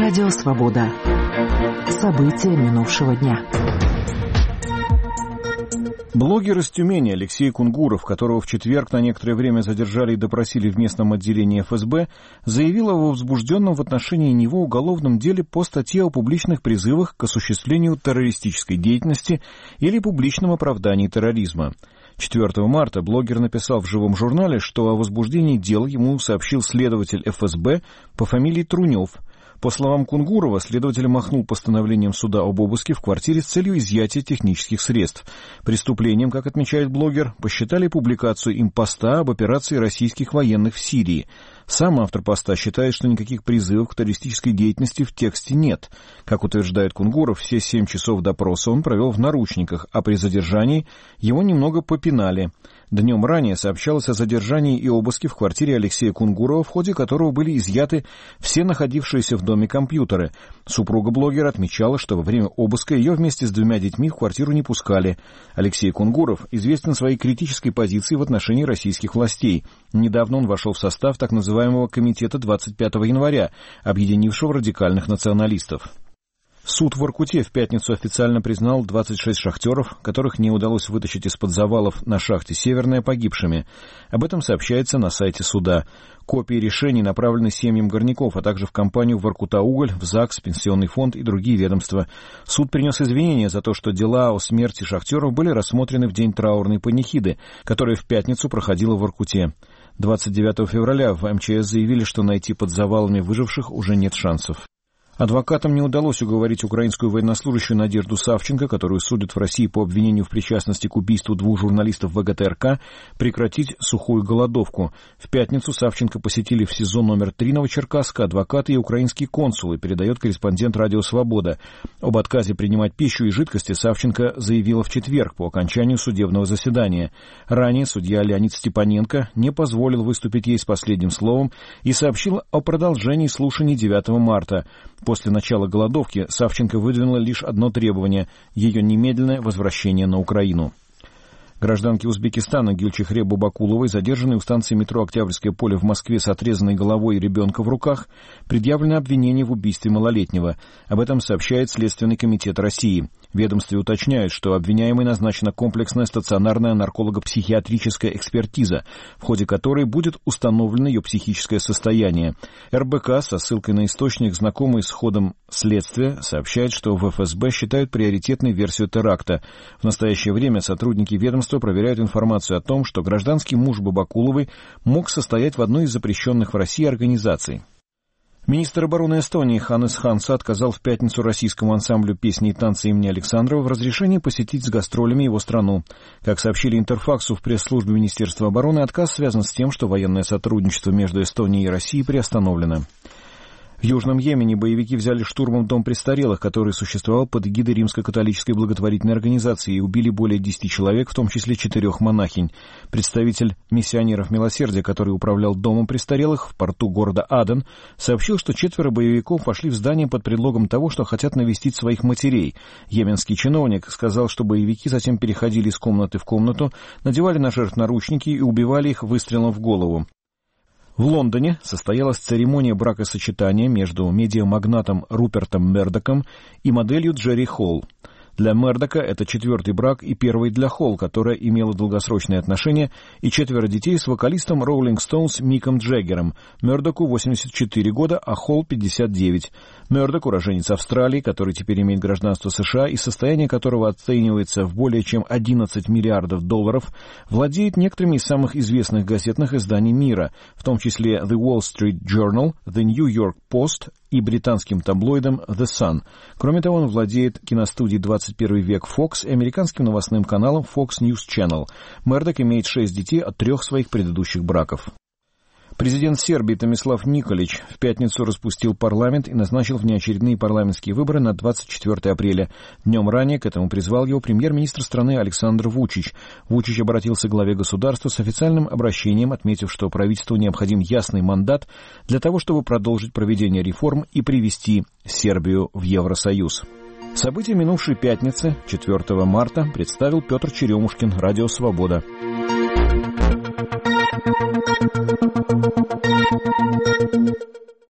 Радио «Свобода». События минувшего дня. Блогер из Тюмени Алексей Кунгуров, которого в четверг на некоторое время задержали и допросили в местном отделении ФСБ, заявил о возбужденном в отношении него уголовном деле по статье о публичных призывах к осуществлению террористической деятельности или публичном оправдании терроризма. 4 марта блогер написал в живом журнале, что о возбуждении дел ему сообщил следователь ФСБ по фамилии Трунев. По словам Кунгурова, следователь махнул постановлением суда об обыске в квартире с целью изъятия технических средств. Преступлением, как отмечает блогер, посчитали публикацию им поста об операции российских военных в Сирии. Сам автор поста считает, что никаких призывов к террористической деятельности в тексте нет. Как утверждает Кунгуров, все 7 часов допроса он провел в наручниках, а при задержании его немного попинали. Днем ранее сообщалось о задержании и обыске в квартире Алексея Кунгурова, в ходе которого были изъяты все находившиеся в доме компьютеры. Супруга блогера отмечала, что во время обыска ее вместе с 2 детьми в квартиру не пускали. Алексей Кунгуров известен своей критической позицией в отношении российских властей. Недавно он вошел в состав так называемого комитета 25 января, объединившего радикальных националистов. Суд в Воркуте в пятницу официально признал 26 шахтеров, которых не удалось вытащить из-под завалов на шахте «Северная» погибшими. Об этом сообщается на сайте суда. Копии решений направлены семьям горняков, а также в компанию «Воркута-Уголь», в ЗАГС, Пенсионный фонд и другие ведомства. Суд принес извинения за то, что дела о смерти шахтеров были рассмотрены в день траурной панихиды, которая в пятницу проходила в Воркуте. 29 февраля в МЧС заявили, что найти под завалами выживших уже нет шансов. Адвокатам не удалось уговорить украинскую военнослужащую Надежду Савченко, которую судят в России по обвинению в причастности к убийству 2 журналистов ВГТРК, прекратить сухую голодовку. В пятницу Савченко посетили в СИЗО номер 3 Новочеркасска адвокаты и украинские консулы, передает корреспондент «Радио Свобода». Об отказе принимать пищу и жидкости Савченко заявила в четверг по окончанию судебного заседания. Ранее судья Леонид Степаненко не позволил выступить ей с последним словом и сообщил о продолжении слушаний 9 марта. После начала голодовки Савченко выдвинула лишь одно требование – ее немедленное возвращение на Украину. Гражданке Узбекистана Гюльчихре Бабакуловой, задержанной у станции метро «Октябрьское поле» в Москве с отрезанной головой и ребенка в руках, предъявлено обвинение в убийстве малолетнего. Об этом сообщает Следственный комитет России. В ведомстве уточняют, что обвиняемой назначена комплексная стационарная нарколого-психиатрическая экспертиза, в ходе которой будет установлено ее психическое состояние. РБК со ссылкой на источник, знакомый с ходом следствия, сообщает, что в ФСБ считают приоритетной версию теракта. В настоящее время сотрудники ведомства проверяют информацию о том, что гражданский муж Бабакуловой мог состоять в одной из запрещенных в России организаций. Министр обороны Эстонии Ханнес Ханса отказал в пятницу российскому ансамблю песни и танца имени Александрова в разрешении посетить с гастролями его страну. Как сообщили Интерфаксу в пресс-службе Министерства обороны, отказ связан с тем, что военное сотрудничество между Эстонией и Россией приостановлено. В Южном Йемене боевики взяли штурмом дом престарелых, который существовал под эгидой римско-католической благотворительной организации, и убили более 10 человек, в том числе 4 монахинь. Представитель миссионеров милосердия, который управлял домом престарелых в порту города Аден, сообщил, что 4 боевиков вошли в здание под предлогом того, что хотят навестить своих матерей. Йеменский чиновник сказал, что боевики затем переходили из комнаты в комнату, надевали на жертв наручники и убивали их выстрелом в голову. В Лондоне состоялась церемония бракосочетания между медиамагнатом Рупертом Мердоком и моделью Джерри Холл. Для Мердока это 4-й брак и 1-й для Холл, которая имела долгосрочные отношения, и 4 детей с вокалистом Rolling Stones Миком Джаггером. Мердоку 84 года, а Холл 59. Мердок — уроженец Австралии, который теперь имеет гражданство США и состояние которого оценивается в более чем 11 миллиардов долларов, владеет некоторыми из самых известных газетных изданий мира, в том числе The Wall Street Journal, The New York Post и британским таблоидом The Sun. Кроме того, он владеет киностудией «21 век» Fox и американским новостным каналом Fox News Channel. Мердок имеет 6 детей от 3 своих предыдущих браков. Президент Сербии Томислав Николич в пятницу распустил парламент и назначил внеочередные парламентские выборы на 24 апреля. Днем ранее к этому призвал его премьер-министр страны Александр Вучич. Вучич обратился к главе государства с официальным обращением, отметив, что правительству необходим ясный мандат для того, чтобы продолжить проведение реформ и привести Сербию в Евросоюз. События минувшей пятницы, 4 марта, представил Петр Черемушкин, Радио Свобода.